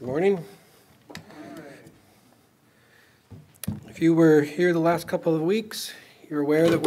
Good morning. If you were here the last couple of weeks, you're aware that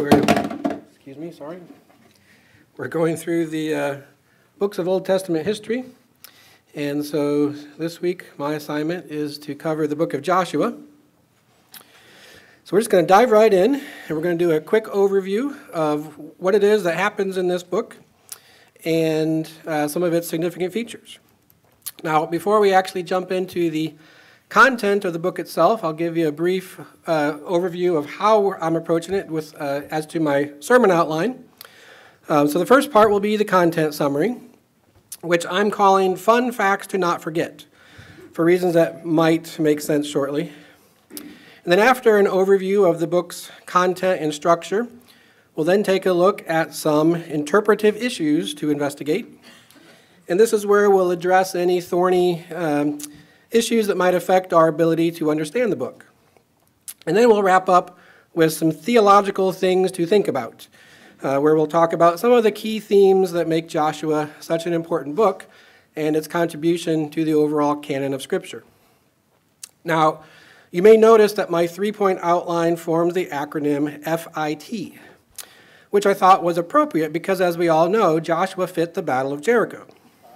we're going through the books of Old Testament history. And so this week, my assignment is to cover the book of Joshua. So we're just going to dive right in, and we're going to do a quick overview of what it is that happens in this book and some of its significant features. Now, before we actually jump into the content of the book itself, I'll give you a brief overview of how I'm approaching it with as to my sermon outline. So the first part will be the content summary, which I'm calling Fun Facts to Not Forget, for reasons that might make sense shortly. And then after an overview of the book's content and structure, we'll then take a look at some interpretive issues to investigate. And this is where we'll address any thorny issues that might affect our ability to understand the book. And then we'll wrap up with some theological things to think about, where we'll talk about some of the key themes that make Joshua such an important book and its contribution to the overall canon of Scripture. Now, you may notice that my three-point outline forms the acronym FIT, which I thought was appropriate because, as we all know, Joshua fit the Battle of Jericho.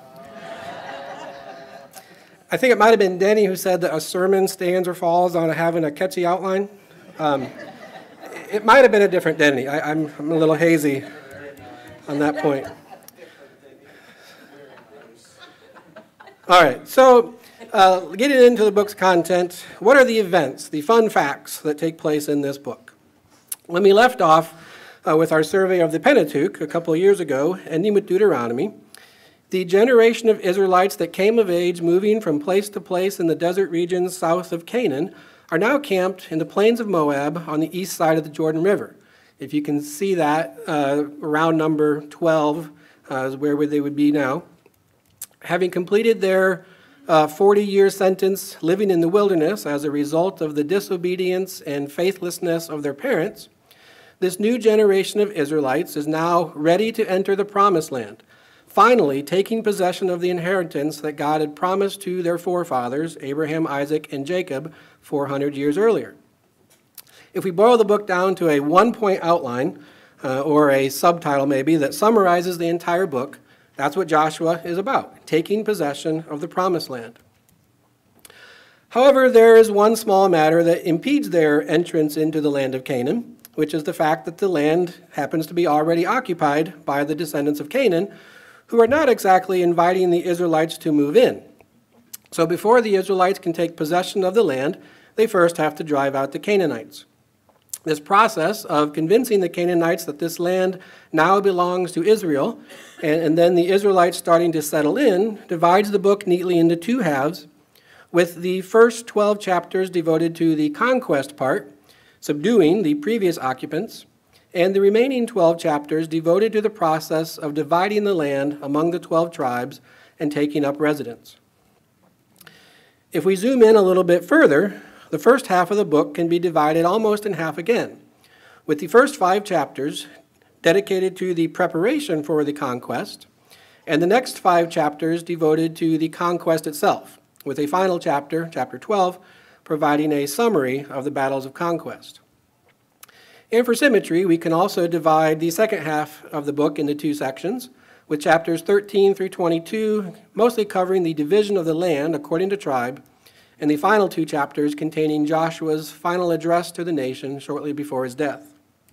I think it might have been Denny who said that a sermon stands or falls on having a catchy outline. It might have been a different Denny. I'm a little hazy on that point. All right, so getting into the book's content, what are the events, the fun facts that take place in this book? When we left off with our survey of the Pentateuch a couple of years ago, ending with Deuteronomy, the generation of Israelites that came of age moving from place to place in the desert regions south of Canaan are now camped in the plains of Moab on the east side of the Jordan River. If you can see that, around number 12 is where they would be now. Having completed their 40-year sentence living in the wilderness as a result of the disobedience and faithlessness of their parents, this new generation of Israelites is now ready to enter the Promised Land, finally taking possession of the inheritance that God had promised to their forefathers, Abraham, Isaac, and Jacob, 400 years earlier. If we boil the book down to a one-point outline, or a subtitle maybe, that summarizes the entire book, that's what Joshua is about, taking possession of the Promised Land. However, there is one small matter that impedes their entrance into the land of Canaan, which is the fact that the land happens to be already occupied by the descendants of Canaan, who are not exactly inviting the Israelites to move in. So before the Israelites can take possession of the land, they first have to drive out the Canaanites. This process of convincing the Canaanites that this land now belongs to Israel, and then the Israelites starting to settle in, divides the book neatly into two halves, with the first 12 chapters devoted to the conquest part, subduing the previous occupants, and the remaining 12 chapters devoted to the process of dividing the land among the 12 tribes and taking up residence. If we zoom in a little bit further, the first half of the book can be divided almost in half again, with the first 5 chapters dedicated to the preparation for the conquest, and the next 5 chapters devoted to the conquest itself, with a final chapter, chapter 12, providing a summary of the battles of conquest. And for symmetry, we can also divide the second half of the book into 2 sections, with chapters 13 through 22 mostly covering the division of the land according to tribe, and the final 2 chapters containing Joshua's final address to the nation shortly before his death.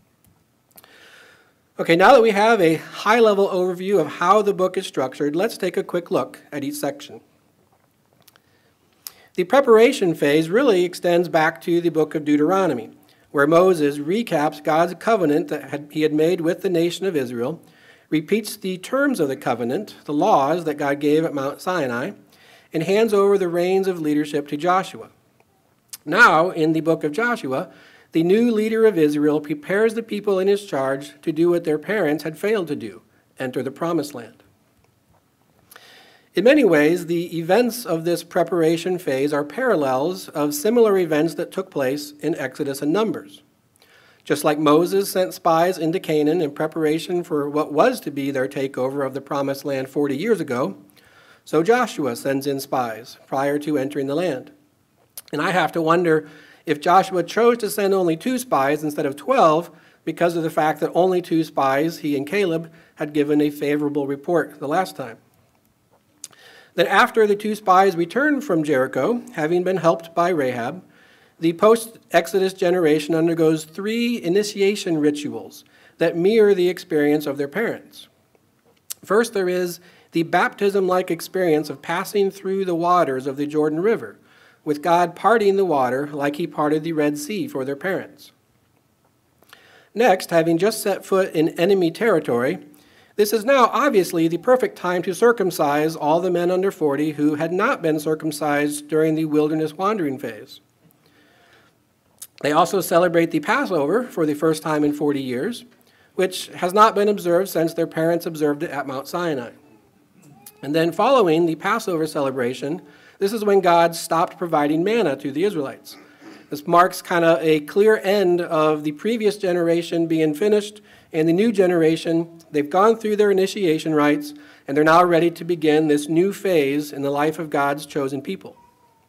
Okay, now that we have a high-level overview of how the book is structured, let's take a quick look at each section. The preparation phase really extends back to the book of Deuteronomy, where Moses recaps God's covenant that he had made with the nation of Israel, repeats the terms of the covenant, the laws that God gave at Mount Sinai, and hands over the reins of leadership to Joshua. Now, in the book of Joshua, the new leader of Israel prepares the people in his charge to do what their parents had failed to do, enter the Promised Land. In many ways, the events of this preparation phase are parallels of similar events that took place in Exodus and Numbers. Just like Moses sent spies into Canaan in preparation for what was to be their takeover of the Promised Land 40 years ago, So Joshua sends in spies prior to entering the land. And I have to wonder if Joshua chose to send only 2 spies instead of 12 because of the fact that only 2 spies, he and Caleb, had given a favorable report the last time. Then after the 2 spies returned from Jericho, having been helped by Rahab, the post-Exodus generation undergoes 3 initiation rituals that mirror the experience of their parents. First, there is the baptism-like experience of passing through the waters of the Jordan River, with God parting the water like he parted the Red Sea for their parents. Next, having just set foot in enemy territory, this is now obviously the perfect time to circumcise all the men under 40 who had not been circumcised during the wilderness wandering phase. They also celebrate the Passover for the first time in 40 years, which has not been observed since their parents observed it at Mount Sinai. And then following the Passover celebration, this is when God stopped providing manna to the Israelites. This marks kind of a clear end of the previous generation being finished, and the new generation, they've gone through their initiation rites, and they're now ready to begin this new phase in the life of God's chosen people.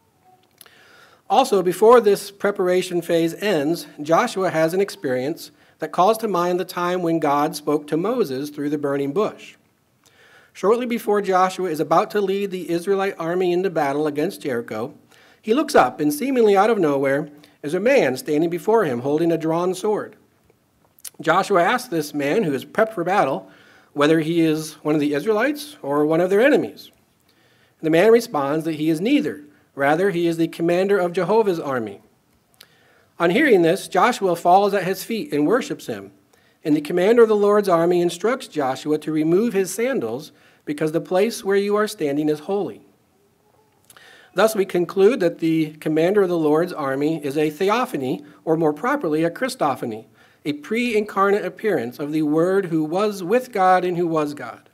Also, before this preparation phase ends, Joshua has an experience that calls to mind the time when God spoke to Moses through the burning bush. Shortly before Joshua is about to lead the Israelite army into battle against Jericho, he looks up, and seemingly out of nowhere is a man standing before him holding a drawn sword. Joshua asks this man, who is prepped for battle, whether he is one of the Israelites or one of their enemies. The man responds that he is neither. Rather, he is the commander of Jehovah's army. On hearing this, Joshua falls at his feet and worships him. And the commander of the Lord's army instructs Joshua to remove his sandals because the place where you are standing is holy. Thus, we conclude that the commander of the Lord's army is a theophany, or more properly, a Christophany, a pre-incarnate appearance of the Word who was with God and who was God.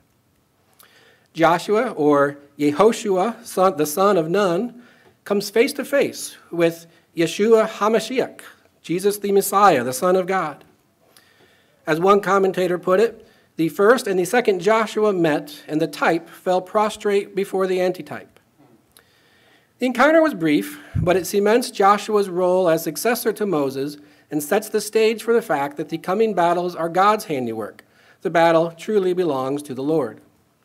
Joshua, or Yehoshua, the son of Nun, comes face to face with Yeshua HaMashiach, Jesus the Messiah, the Son of God. As one commentator put it, the first and the second Joshua met, and the type fell prostrate before the antitype. The encounter was brief, but it cements Joshua's role as successor to Moses and sets the stage for the fact that the coming battles are God's handiwork. The battle truly belongs to the Lord.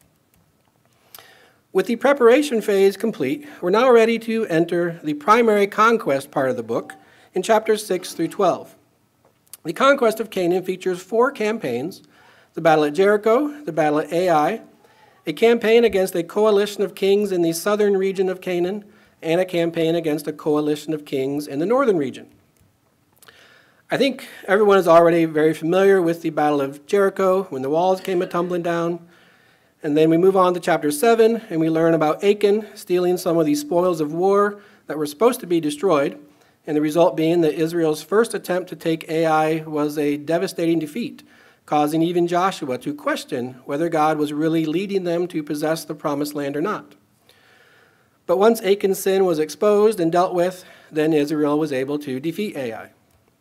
With the preparation phase complete, we're now ready to enter the primary conquest part of the book in chapters 6 through 12. The conquest of Canaan features 4 campaigns: the battle at Jericho, the battle at Ai, a campaign against a coalition of kings in the southern region of Canaan, and a campaign against a coalition of kings in the northern region. I think everyone is already very familiar with the Battle of Jericho, when the walls came a-tumbling down. And then we move on to chapter 7, and we learn about Achan stealing some of the spoils of war that were supposed to be destroyed, and the result being that Israel's first attempt to take Ai was a devastating defeat, causing even Joshua to question whether God was really leading them to possess the promised land or not. But once Achan's sin was exposed and dealt with, then Israel was able to defeat Ai.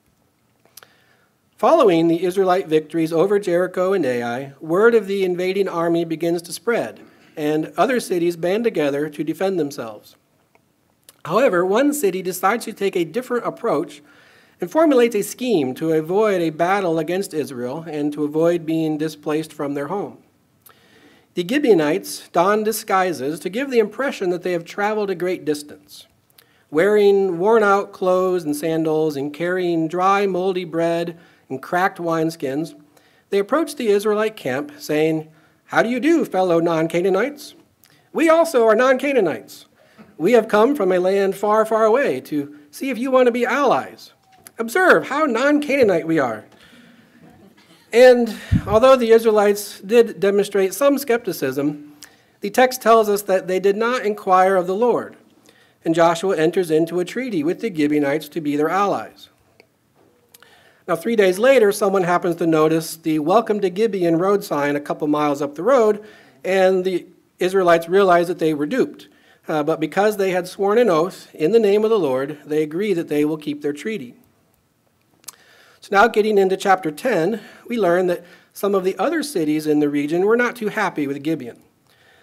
Following the Israelite victories over Jericho and Ai, word of the invading army begins to spread, and other cities band together to defend themselves. However, one city decides to take a different approach and formulates a scheme to avoid a battle against Israel and to avoid being displaced from their home. The Gibeonites don disguises to give the impression that they have traveled a great distance. Wearing worn-out clothes and sandals and carrying dry, moldy bread and cracked wineskins, they approach the Israelite camp, saying, "How do you do, fellow non-Canaanites? We also are non-Canaanites. We have come from a land far, far away to see if you want to be allies. Observe how non-Canaanite we are." And although the Israelites did demonstrate some skepticism, the text tells us that they did not inquire of the Lord, and Joshua enters into a treaty with the Gibeonites to be their allies. Now, 3 days later, someone happens to notice the Welcome to Gibeon road sign a couple miles up the road, and the Israelites realize that they were duped. But because they had sworn an oath in the name of the Lord, they agree that they will keep their treaty. So now getting into chapter 10, we learn that some of the other cities in the region were not too happy with Gibeon.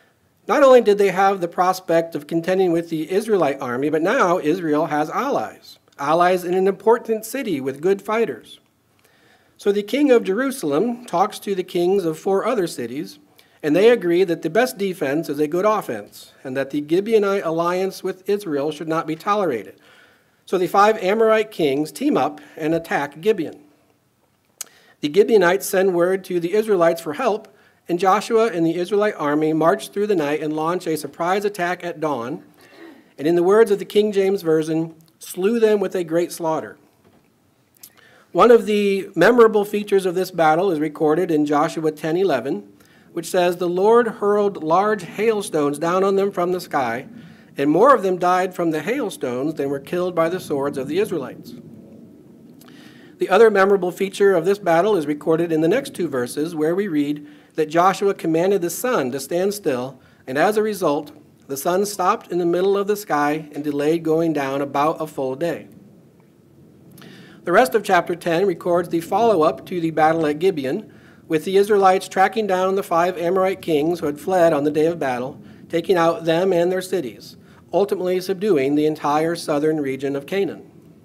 Not only did they have the prospect of contending with the Israelite army, but now Israel has allies, allies in an important city with good fighters. So the king of Jerusalem talks to the kings of 4 other cities, and they agree that the best defense is a good offense, and that the Gibeonite alliance with Israel should not be tolerated. So the 5 Amorite kings team up and attack Gibeon. The Gibeonites send word to the Israelites for help, and Joshua and the Israelite army march through the night and launch a surprise attack at dawn, and in the words of the King James Version, slew them with a great slaughter. One of the memorable features of this battle is recorded in Joshua 10:11, which says, "The Lord hurled large hailstones down on them from the sky, and more of them died from the hailstones than were killed by the swords of the Israelites." The other memorable feature of this battle is recorded in the next 2 verses, where we read that Joshua commanded the sun to stand still, and as a result, the sun stopped in the middle of the sky and delayed going down about a full day. The rest of chapter 10 records the follow-up to the battle at Gibeon, with the Israelites tracking down the 5 Amorite kings who had fled on the day of battle, taking out them and their cities, ultimately subduing the entire southern region of Canaan.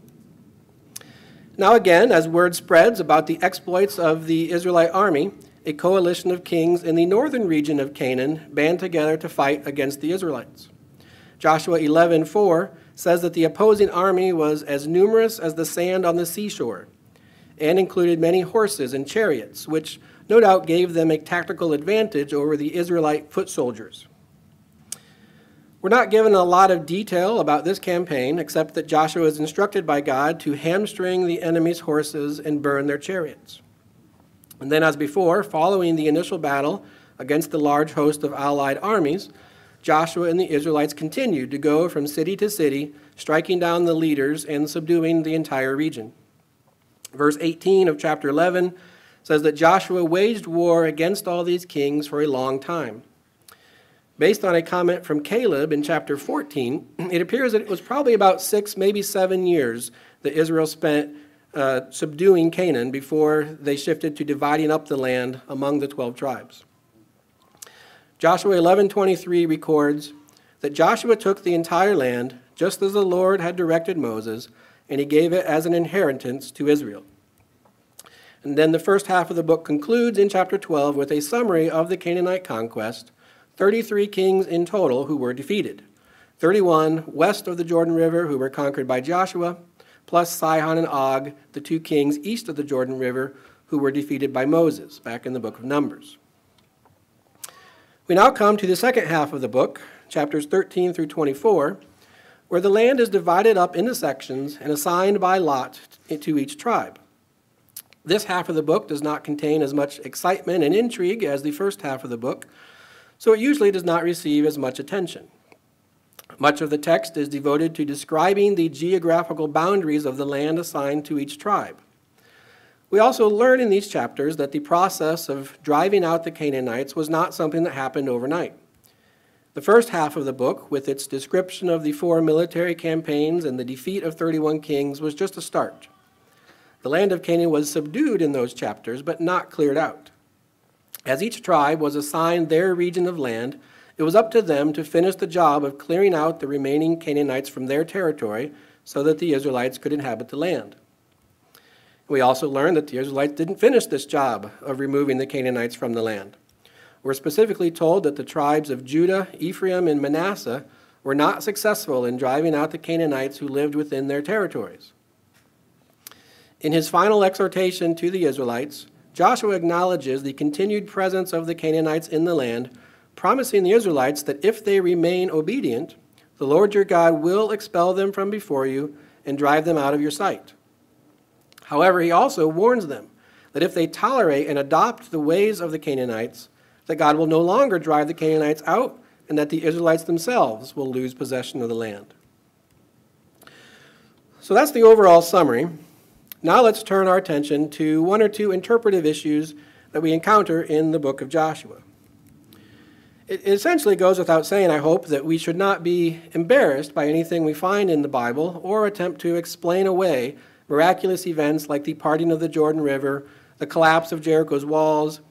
Now again, as word spreads about the exploits of the Israelite army, a coalition of kings in the northern region of Canaan band together to fight against the Israelites. Joshua 11:4 says that the opposing army was as numerous as the sand on the seashore and included many horses and chariots, which no doubt gave them a tactical advantage over the Israelite foot soldiers. We're not given a lot of detail about this campaign, except that Joshua is instructed by God to hamstring the enemy's horses and burn their chariots. And then, as before, following the initial battle against the large host of allied armies, Joshua and the Israelites continued to go from city to city, striking down the leaders and subduing the entire region. Verse 18 of chapter 11 says that Joshua waged war against all these kings for a long time. Based on a comment from Caleb in chapter 14, it appears that it was probably about 6, maybe 7 years that Israel spent subduing Canaan before they shifted to dividing up the land among the 12 tribes. Joshua 11:23 records that Joshua took the entire land, just as the Lord had directed Moses, and he gave it as an inheritance to Israel. And then the first half of the book concludes in chapter 12 with a summary of the Canaanite conquest, 33 kings in total who were defeated, 31 west of the Jordan River who were conquered by Joshua, plus Sihon and Og, the 2 kings east of the Jordan River, who were defeated by Moses, back in the book of Numbers. We now come to the second half of the book, chapters 13 through 24, where the land is divided up into sections and assigned by lot to each tribe. This half of the book does not contain as much excitement and intrigue as the first half of the book, so it usually does not receive as much attention. Much of the text is devoted to describing the geographical boundaries of the land assigned to each tribe. We also learn in these chapters that the process of driving out the Canaanites was not something that happened overnight. The first half of the book, with its description of the 4 military campaigns and the defeat of 31 kings, was just a start. The land of Canaan was subdued in those chapters, but not cleared out. As each tribe was assigned their region of land, it was up to them to finish the job of clearing out the remaining Canaanites from their territory so that the Israelites could inhabit the land. We also learned that the Israelites didn't finish this job of removing the Canaanites from the land. We're specifically told that the tribes of Judah, Ephraim, and Manasseh were not successful in driving out the Canaanites who lived within their territories. In his final exhortation to the Israelites, Joshua acknowledges the continued presence of the Canaanites in the land, promising the Israelites that if they remain obedient, the Lord your God will expel them from before you and drive them out of your sight. However, he also warns them that if they tolerate and adopt the ways of the Canaanites, that God will no longer drive the Canaanites out and that the Israelites themselves will lose possession of the land. So that's the overall summary. Now let's turn our attention to 1 or 2 interpretive issues that we encounter in the book of Joshua. It essentially goes without saying, I hope, that we should not be embarrassed by anything we find in the Bible or attempt to explain away miraculous events like the parting of the Jordan River, the collapse of Jericho's walls,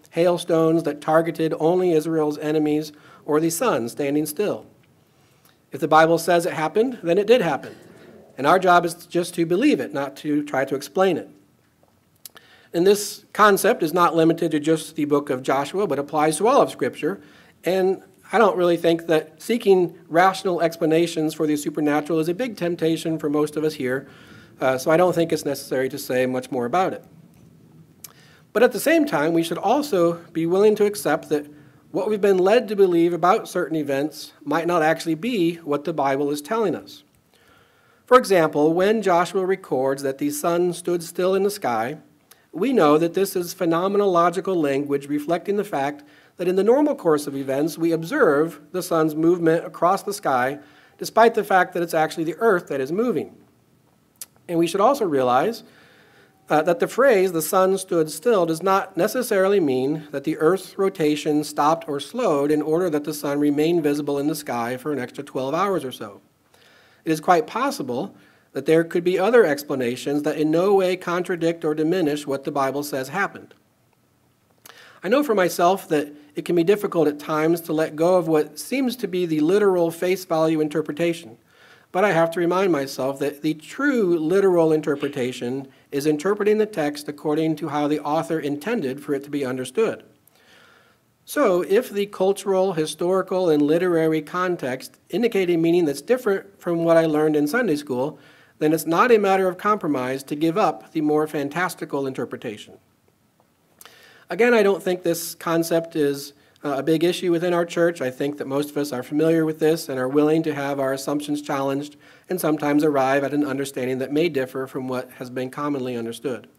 hailstones that targeted only Israel's enemies, or the sun standing still. If the Bible says it happened, then it did happen. And our job is just to believe it, not to try to explain it. And this concept is not limited to just the book of Joshua, but applies to all of Scripture. And I don't really think that seeking rational explanations for the supernatural is a big temptation for most of us here, so I don't think it's necessary to say much more about it. But at the same time, we should also be willing to accept that what we've been led to believe about certain events might not actually be what the Bible is telling us. For example, when Joshua records that the sun stood still in the sky, we know that this is phenomenological language reflecting the fact that in the normal course of events, we observe the sun's movement across the sky, despite the fact that it's actually the earth that is moving. And we should also realize that the phrase, the sun stood still, does not necessarily mean that the earth's rotation stopped or slowed in order that the sun remained visible in the sky for an extra 12 hours or so. It is quite possible that there could be other explanations that in no way contradict or diminish what the Bible says happened. I know for myself that it can be difficult at times to let go of what seems to be the literal face value interpretation, but I have to remind myself that the true literal interpretation is interpreting the text according to how the author intended for it to be understood. So, if the cultural, historical, and literary context indicate a meaning that's different from what I learned in Sunday school, then it's not a matter of compromise to give up the more fantastical interpretation. Again, I don't think this concept is a big issue within our church. I think that most of us are familiar with this and are willing to have our assumptions challenged and sometimes arrive at an understanding that may differ from what has been commonly understood.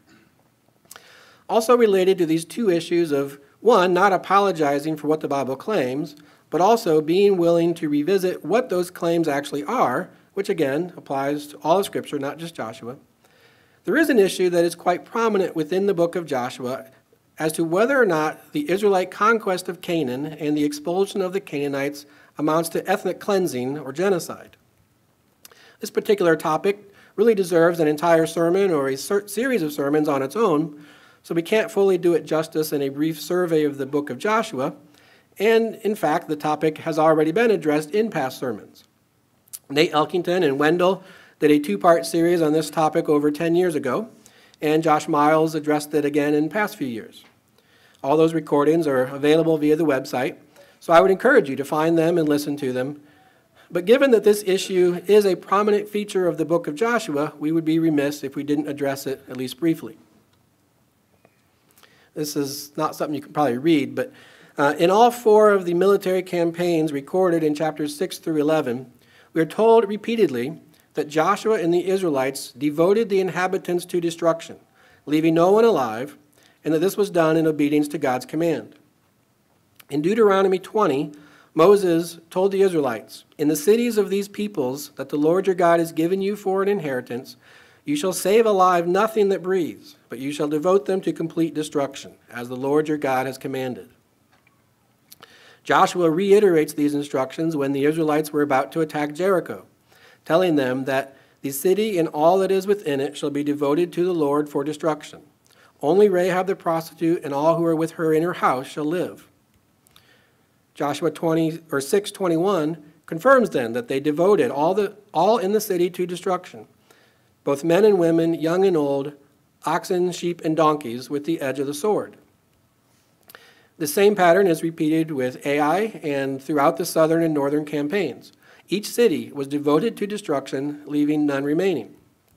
Also related to these two issues of, one, not apologizing for what the Bible claims, but also being willing to revisit what those claims actually are, which again applies to all of Scripture, not just Joshua. There is an issue that is quite prominent within the book of Joshua as to whether or not the Israelite conquest of Canaan and the expulsion of the Canaanites amounts to ethnic cleansing or genocide. This particular topic really deserves an entire sermon or a series of sermons on its own, so we can't fully do it justice in a brief survey of the book of Joshua, and in fact, the topic has already been addressed in past sermons. Nate Elkington and Wendell did a two-part series on this topic over 10 years ago, and Josh Miles addressed it again in past few years. All those recordings are available via the website, so I would encourage you to find them and listen to them. But given that this issue is a prominent feature of the book of Joshua, we would be remiss if we didn't address it at least briefly. This is not something you can probably read, but in all four of the military campaigns recorded in chapters 6 through 11, we are told repeatedly that Joshua and the Israelites devoted the inhabitants to destruction, leaving no one alive, and that this was done in obedience to God's command. In Deuteronomy 20, Moses told the Israelites, "In the cities of these peoples that the Lord your God has given you for an inheritance, you shall save alive nothing that breathes, but you shall devote them to complete destruction, as the Lord your God has commanded." Joshua reiterates these instructions when the Israelites were about to attack Jericho, telling them that the city and all that is within it shall be devoted to the Lord for destruction. Only Rahab the prostitute and all who are with her in her house shall live. Joshua 6:21 confirms then that they devoted all in the city to destruction, both men and women, young and old, oxen, sheep, and donkeys, with the edge of the sword. The same pattern is repeated with Ai and throughout the southern and northern campaigns. Each city was devoted to destruction, leaving none remaining.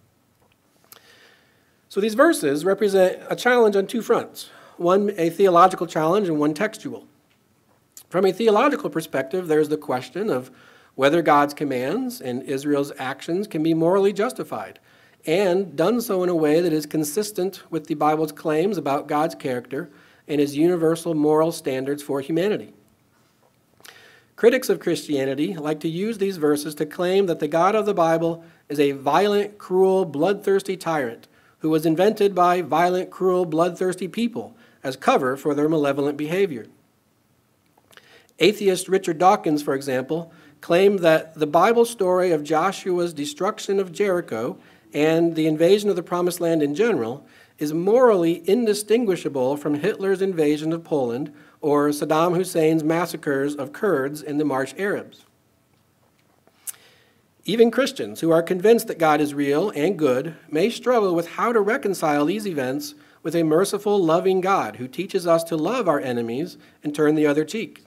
So these verses represent a challenge on two fronts, one a theological challenge and one textual. From a theological perspective, there's the question of whether God's commands and Israel's actions can be morally justified, and done so in a way that is consistent with the Bible's claims about God's character and his universal moral standards for humanity. Critics of Christianity like to use these verses to claim that the God of the Bible is a violent, cruel, bloodthirsty tyrant who was invented by violent, cruel, bloodthirsty people as cover for their malevolent behavior. Atheist Richard Dawkins, for example, claimed that the Bible story of Joshua's destruction of Jericho and the invasion of the Promised Land in general is morally indistinguishable from Hitler's invasion of Poland or Saddam Hussein's massacres of Kurds in the March Arabs. Even Christians who are convinced that God is real and good may struggle with how to reconcile these events with a merciful, loving God who teaches us to love our enemies and turn the other cheek.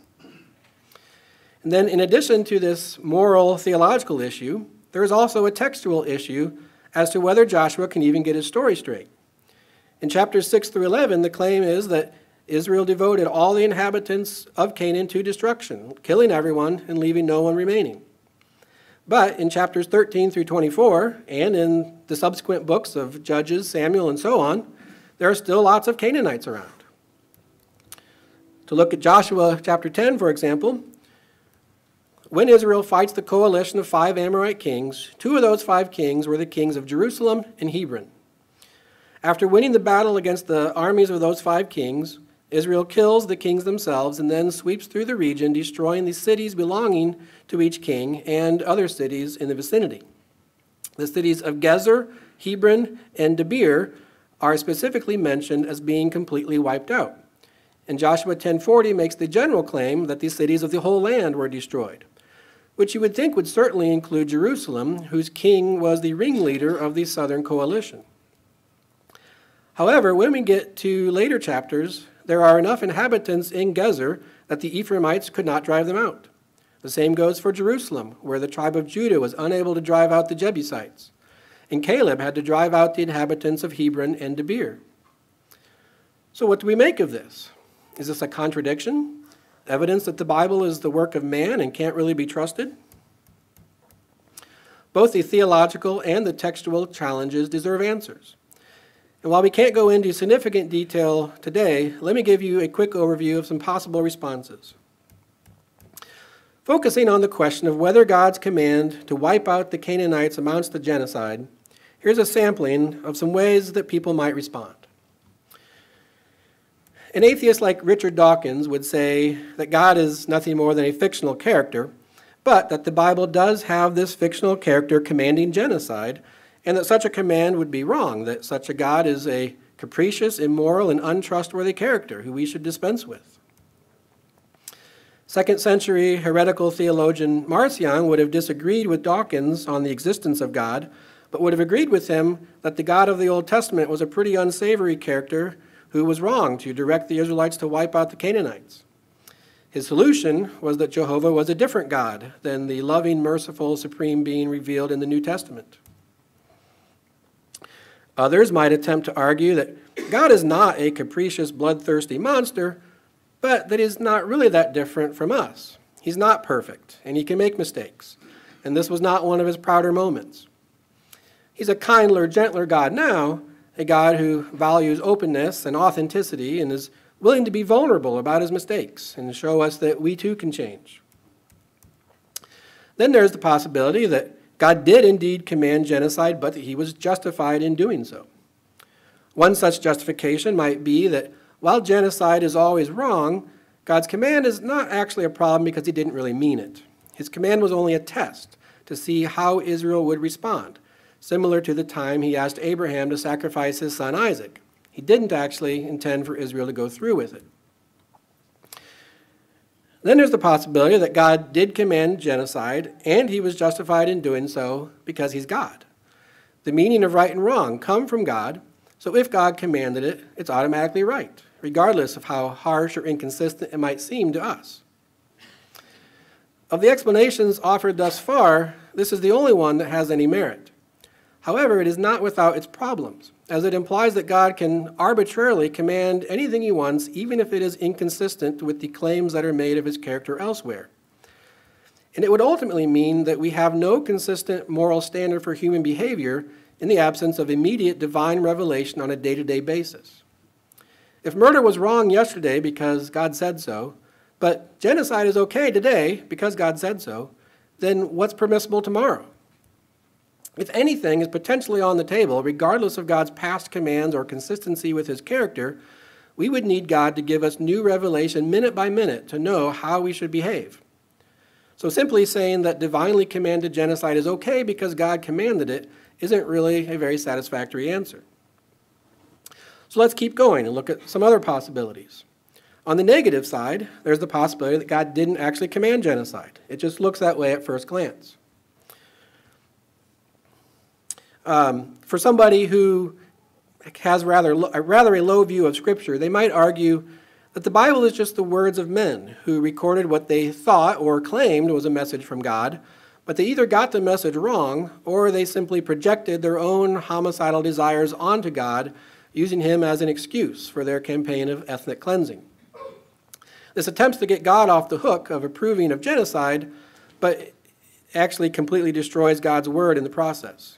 And then in addition to this moral theological issue, there is also a textual issue as to whether Joshua can even get his story straight. In chapters 6 through 11, the claim is that Israel devoted all the inhabitants of Canaan to destruction, killing everyone and leaving no one remaining. But in chapters 13 through 24, and in the subsequent books of Judges, Samuel, and so on, there are still lots of Canaanites around. To look at Joshua chapter 10, for example, when Israel fights the coalition of 5 Amorite kings, 2 of those 5 kings were the kings of Jerusalem and Hebron. After winning the battle against the armies of those 5 kings, Israel kills the kings themselves and then sweeps through the region, destroying the cities belonging to each king and other cities in the vicinity. The cities of Gezer, Hebron, and Debir are specifically mentioned as being completely wiped out. And Joshua 10:40 makes the general claim that the cities of the whole land were destroyed, which you would think would certainly include Jerusalem, whose king was the ringleader of the southern coalition. However, when we get to later chapters, there are enough inhabitants in Gezer that the Ephraimites could not drive them out. The same goes for Jerusalem, where the tribe of Judah was unable to drive out the Jebusites, and Caleb had to drive out the inhabitants of Hebron and Debir. So what do we make of this? Is this a contradiction? Evidence that the Bible is the work of man and can't really be trusted? Both the theological and the textual challenges deserve answers. And while we can't go into significant detail today, let me give you a quick overview of some possible responses. Focusing on the question of whether God's command to wipe out the Canaanites amounts to genocide, here's a sampling of some ways that people might respond. An atheist like Richard Dawkins would say that God is nothing more than a fictional character, but that the Bible does have this fictional character commanding genocide, and that such a command would be wrong, that such a God is a capricious, immoral, and untrustworthy character who we should dispense with. 2nd century heretical theologian Marcion would have disagreed with Dawkins on the existence of God, but would have agreed with him that the God of the Old Testament was a pretty unsavory character who was wrong to direct the Israelites to wipe out the Canaanites. His solution was that Jehovah was a different God than the loving, merciful, supreme being revealed in the New Testament. Others might attempt to argue that God is not a capricious, bloodthirsty monster, but that he's not really that different from us. He's not perfect, and he can make mistakes, and this was not one of his prouder moments. He's a kinder, gentler God now, a God who values openness and authenticity and is willing to be vulnerable about his mistakes and show us that we too can change. Then there's the possibility that God did indeed command genocide, but that he was justified in doing so. One such justification might be that while genocide is always wrong, God's command is not actually a problem because he didn't really mean it. His command was only a test to see how Israel would respond, similar to the time he asked Abraham to sacrifice his son Isaac. He didn't actually intend for Israel to go through with it. Then there's the possibility that God did command genocide, and he was justified in doing so because he's God. The meaning of right and wrong come from God, so if God commanded it, it's automatically right, regardless of how harsh or inconsistent it might seem to us. Of the explanations offered thus far, this is the only one that has any merit. However, it is not without its problems, as it implies that God can arbitrarily command anything he wants, even if it is inconsistent with the claims that are made of his character elsewhere. And it would ultimately mean that we have no consistent moral standard for human behavior in the absence of immediate divine revelation on a day-to-day basis. If murder was wrong yesterday because God said so, but genocide is okay today because God said so, then what's permissible tomorrow? If anything is potentially on the table, regardless of God's past commands or consistency with his character, we would need God to give us new revelation minute by minute to know how we should behave. So simply saying that divinely commanded genocide is okay because God commanded it isn't really a very satisfactory answer. So let's keep going and look at some other possibilities. On the negative side, there's the possibility that God didn't actually command genocide. It just looks that way at first glance. For somebody who has rather a low view of Scripture, they might argue that the Bible is just the words of men who recorded what they thought or claimed was a message from God, but they either got the message wrong or they simply projected their own homicidal desires onto God, using him as an excuse for their campaign of ethnic cleansing. This attempts to get God off the hook of approving of genocide, but actually completely destroys God's word in the process.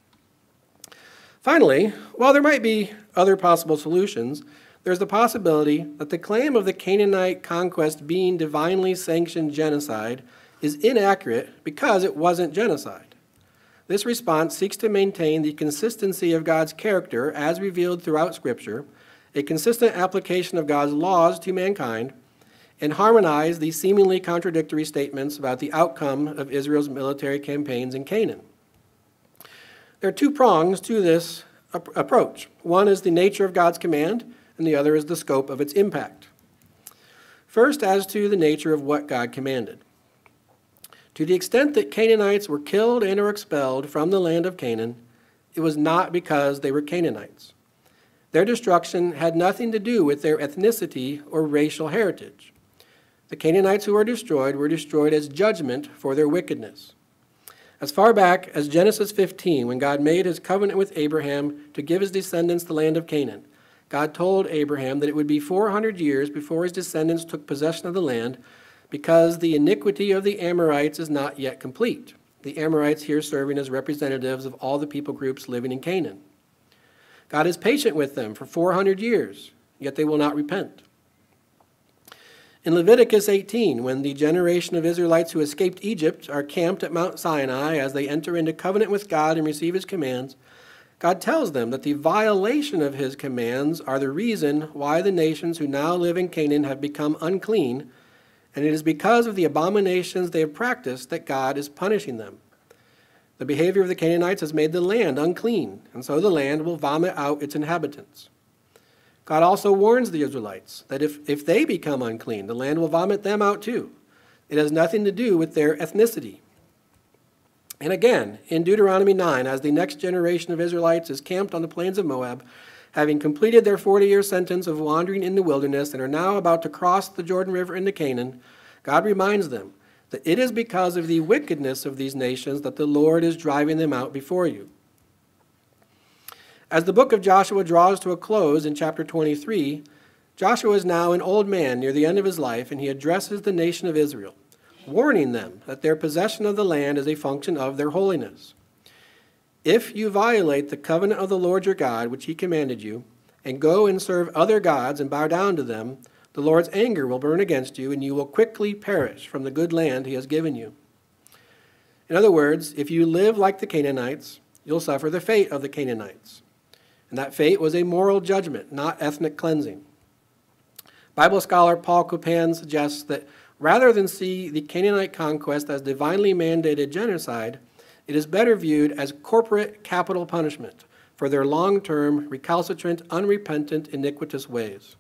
Finally, while there might be other possible solutions, there's the possibility that the claim of the Canaanite conquest being divinely sanctioned genocide is inaccurate because it wasn't genocide. This response seeks to maintain the consistency of God's character as revealed throughout Scripture, a consistent application of God's laws to mankind, and harmonize the seemingly contradictory statements about the outcome of Israel's military campaigns in Canaan. There are two prongs to this approach. One is the nature of God's command, and the other is the scope of its impact. First, as to the nature of what God commanded. To the extent that Canaanites were killed and or expelled from the land of Canaan, it was not because they were Canaanites. Their destruction had nothing to do with their ethnicity or racial heritage. The Canaanites who were destroyed as judgment for their wickedness. As far back as Genesis 15, when God made his covenant with Abraham to give his descendants the land of Canaan, God told Abraham that it would be 400 years before his descendants took possession of the land, because the iniquity of the Amorites is not yet complete. The Amorites here serving as representatives of all the people groups living in Canaan. God is patient with them for 400 years, yet they will not repent. In Leviticus 18, when the generation of Israelites who escaped Egypt are camped at Mount Sinai as they enter into covenant with God and receive his commands, God tells them that the violation of his commands are the reason why the nations who now live in Canaan have become unclean, and it is because of the abominations they have practiced that God is punishing them. The behavior of the Canaanites has made the land unclean, and so the land will vomit out its inhabitants. God also warns the Israelites that if they become unclean, the land will vomit them out too. It has nothing to do with their ethnicity. And again, in Deuteronomy 9, as the next generation of Israelites is camped on the plains of Moab, having completed their 40-year sentence of wandering in the wilderness and are now about to cross the Jordan River into Canaan, God reminds them that it is because of the wickedness of these nations that the Lord is driving them out before you. As the book of Joshua draws to a close in chapter 23, Joshua is now an old man near the end of his life, and he addresses the nation of Israel, warning them that their possession of the land is a function of their holiness. If you violate the covenant of the Lord your God, which he commanded you, and go and serve other gods and bow down to them, the Lord's anger will burn against you, and you will quickly perish from the good land he has given you. In other words, if you live like the Canaanites, you'll suffer the fate of the Canaanites. And that fate was a moral judgment, not ethnic cleansing. Bible scholar Paul Copan suggests that rather than see the Canaanite conquest as divinely mandated genocide, it is better viewed as corporate capital punishment for their long-term, recalcitrant, unrepentant, iniquitous ways.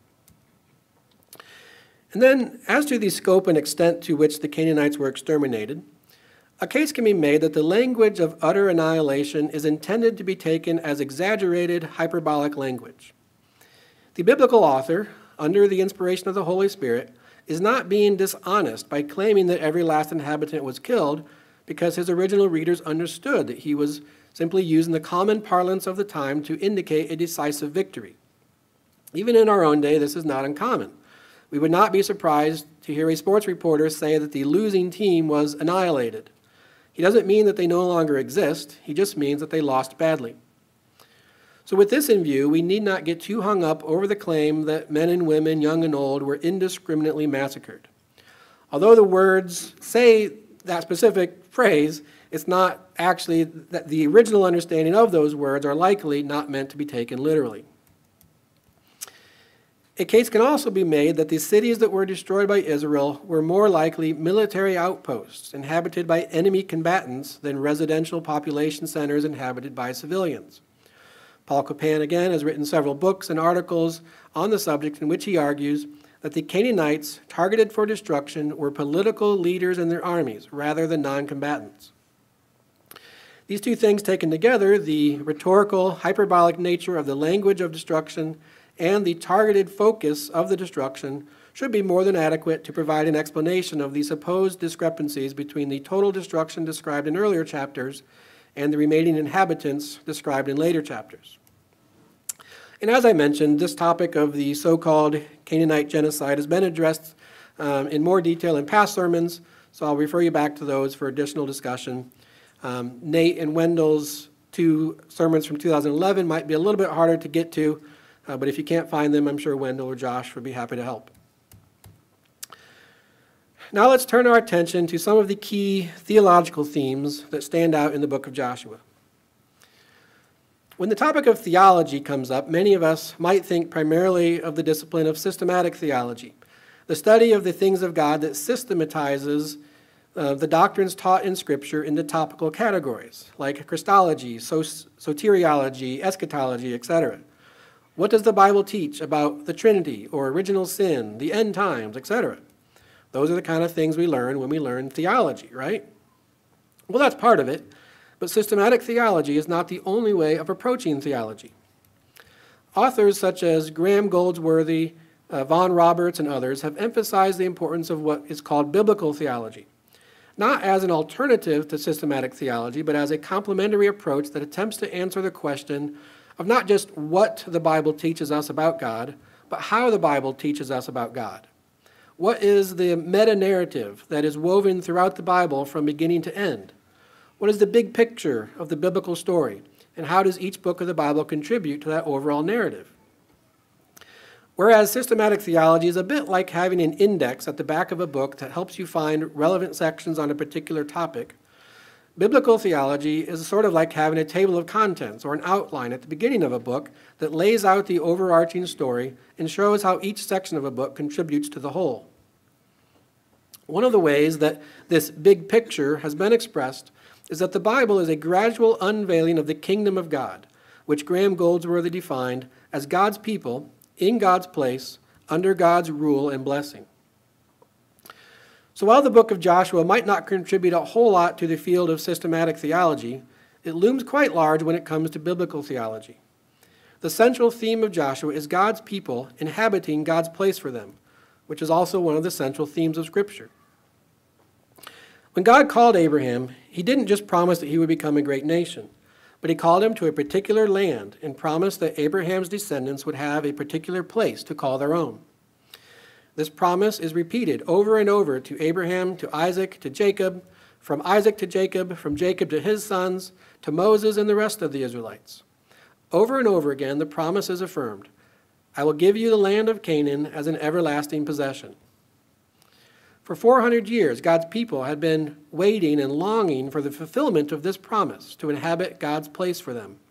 And then, as to the scope and extent to which the Canaanites were exterminated, a case can be made that the language of utter annihilation is intended to be taken as exaggerated, hyperbolic language. The biblical author, under the inspiration of the Holy Spirit, is not being dishonest by claiming that every last inhabitant was killed, because his original readers understood that he was simply using the common parlance of the time to indicate a decisive victory. Even in our own day, this is not uncommon. We would not be surprised to hear a sports reporter say that the losing team was annihilated. He doesn't mean that they no longer exist. He just means that they lost badly. So with this in view, we need not get too hung up over the claim that men and women, young and old, were indiscriminately massacred. Although the words say that specific phrase, it's not actually that the original understanding of those words are likely not meant to be taken literally. A case can also be made that the cities that were destroyed by Israel were more likely military outposts inhabited by enemy combatants than residential population centers inhabited by civilians. Paul Copan, again, has written several books and articles on the subject in which he argues that the Canaanites targeted for destruction were political leaders and their armies rather than non-combatants. These two things taken together, the rhetorical, hyperbolic nature of the language of destruction and the targeted focus of the destruction, should be more than adequate to provide an explanation of the supposed discrepancies between the total destruction described in earlier chapters and the remaining inhabitants described in later chapters. And as I mentioned, this topic of the so-called Canaanite genocide has been addressed in more detail in past sermons, so I'll refer you back to those for additional discussion. Nate and Wendell's two sermons from 2011 might be a little bit harder to get to, but if you can't find them, I'm sure Wendell or Josh would be happy to help. Now let's turn our attention to some of the key theological themes that stand out in the book of Joshua. When the topic of theology comes up, many of us might think primarily of the discipline of systematic theology, the study of the things of God that systematizes the doctrines taught in Scripture into topical categories, like Christology, soteriology, eschatology, etc. What does the Bible teach about the Trinity or original sin, the end times, etc.? Those are the kind of things we learn when we learn theology, right? Well, that's part of it, but systematic theology is not the only way of approaching theology. Authors such as Graham Goldsworthy, Vaughan Roberts, and others have emphasized the importance of what is called biblical theology, not as an alternative to systematic theology, but as a complementary approach that attempts to answer the question of not just what the Bible teaches us about God, but how the Bible teaches us about God. What is the meta-narrative that is woven throughout the Bible from beginning to end? What is the big picture of the biblical story? And how does each book of the Bible contribute to that overall narrative? Whereas systematic theology is a bit like having an index at the back of a book that helps you find relevant sections on a particular topic, biblical theology is sort of like having a table of contents or an outline at the beginning of a book that lays out the overarching story and shows how each section of a book contributes to the whole. One of the ways that this big picture has been expressed is that the Bible is a gradual unveiling of the kingdom of God, which Graham Goldsworthy defined as God's people in God's place, under God's rule and blessing. So while the book of Joshua might not contribute a whole lot to the field of systematic theology, it looms quite large when it comes to biblical theology. The central theme of Joshua is God's people inhabiting God's place for them, which is also one of the central themes of Scripture. When God called Abraham, he didn't just promise that he would become a great nation, but he called him to a particular land and promised that Abraham's descendants would have a particular place to call their own. This promise is repeated over and over to Abraham, to Isaac, to Jacob, from Isaac to Jacob, from Jacob to his sons, to Moses and the rest of the Israelites. Over and over again, the promise is affirmed. I will give you the land of Canaan as an everlasting possession. For 400 years, God's people had been waiting and longing for the fulfillment of this promise to inhabit God's place for them.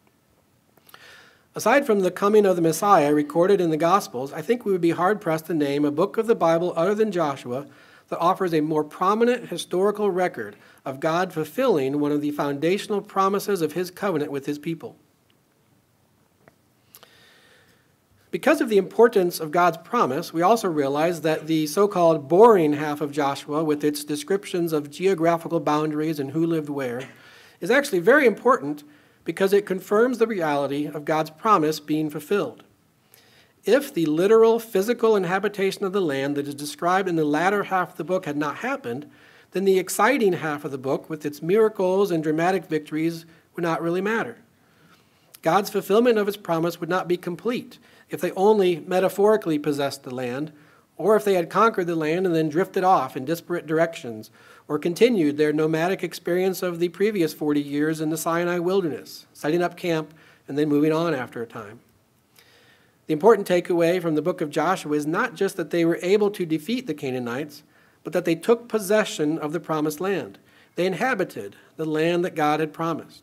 Aside from the coming of the Messiah recorded in the Gospels, I think we would be hard-pressed to name a book of the Bible other than Joshua that offers a more prominent historical record of God fulfilling one of the foundational promises of his covenant with his people. Because of the importance of God's promise, we also realize that the so-called boring half of Joshua, with its descriptions of geographical boundaries and who lived where, is actually very important because it confirms the reality of God's promise being fulfilled. If the literal physical inhabitation of the land that is described in the latter half of the book had not happened, then the exciting half of the book, with its miracles and dramatic victories, would not really matter. God's fulfillment of his promise would not be complete if they only metaphorically possessed the land, or if they had conquered the land and then drifted off in disparate directions, or continued their nomadic experience of the previous 40 years in the Sinai wilderness, setting up camp and then moving on after a time. The important takeaway from the book of Joshua is not just that they were able to defeat the Canaanites, but that they took possession of the promised land. They inhabited the land that God had promised.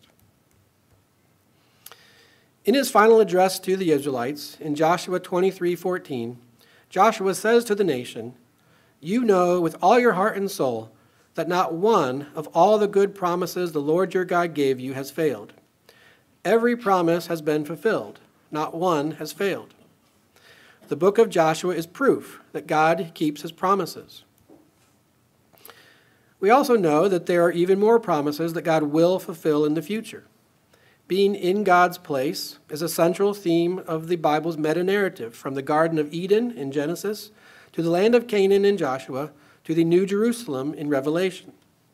In his final address to the Israelites, in Joshua 23:14, Joshua says to the nation, "You know with all your heart and soul that not one of all the good promises the Lord your God gave you has failed. Every promise has been fulfilled. Not one has failed. The book of Joshua is proof that God keeps his promises. We also know that there are even more promises that God will fulfill in the future. Being in God's place is a central theme of the Bible's meta-narrative, from the Garden of Eden in Genesis to the land of Canaan in Joshua to the New Jerusalem in Revelation.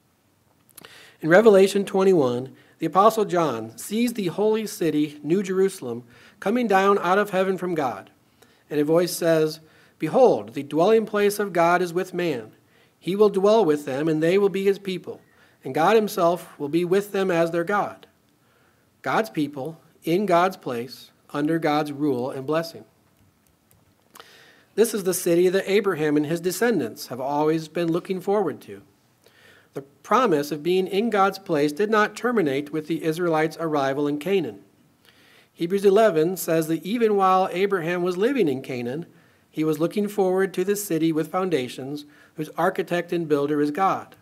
In Revelation 21, the Apostle John sees the holy city, New Jerusalem, coming down out of heaven from God. And a voice says, "Behold, the dwelling place of God is with man. He will dwell with them, and they will be his people. And God himself will be with them as their God." God's people, in God's place, under God's rule and blessing. This is the city that Abraham and his descendants have always been looking forward to. The promise of being in God's place did not terminate with the Israelites' arrival in Canaan. Hebrews 11 says that even while Abraham was living in Canaan, he was looking forward to the city with foundations, whose architect and builder is God.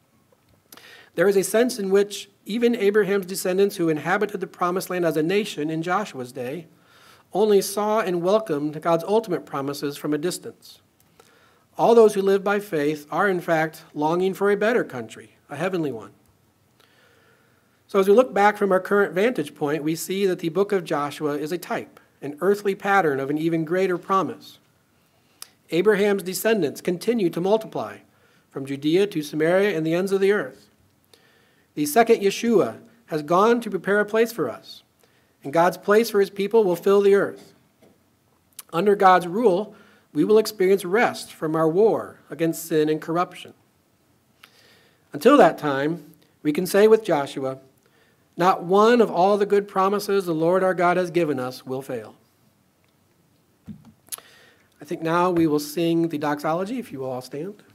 There is a sense in which even Abraham's descendants who inhabited the promised land as a nation in Joshua's day only saw and welcomed God's ultimate promises from a distance. All those who live by faith are, in fact, longing for a better country, a heavenly one. So as we look back from our current vantage point, we see that the book of Joshua is a type, an earthly pattern of an even greater promise. Abraham's descendants continue to multiply, from Judea to Samaria and the ends of the earth. The second Yeshua has gone to prepare a place for us, and God's place for his people will fill the earth. Under God's rule, we will experience rest from our war against sin and corruption. Until that time, we can say with Joshua, "Not one of all the good promises the Lord our God has given us will fail." I think now we will sing the doxology, if you will all stand.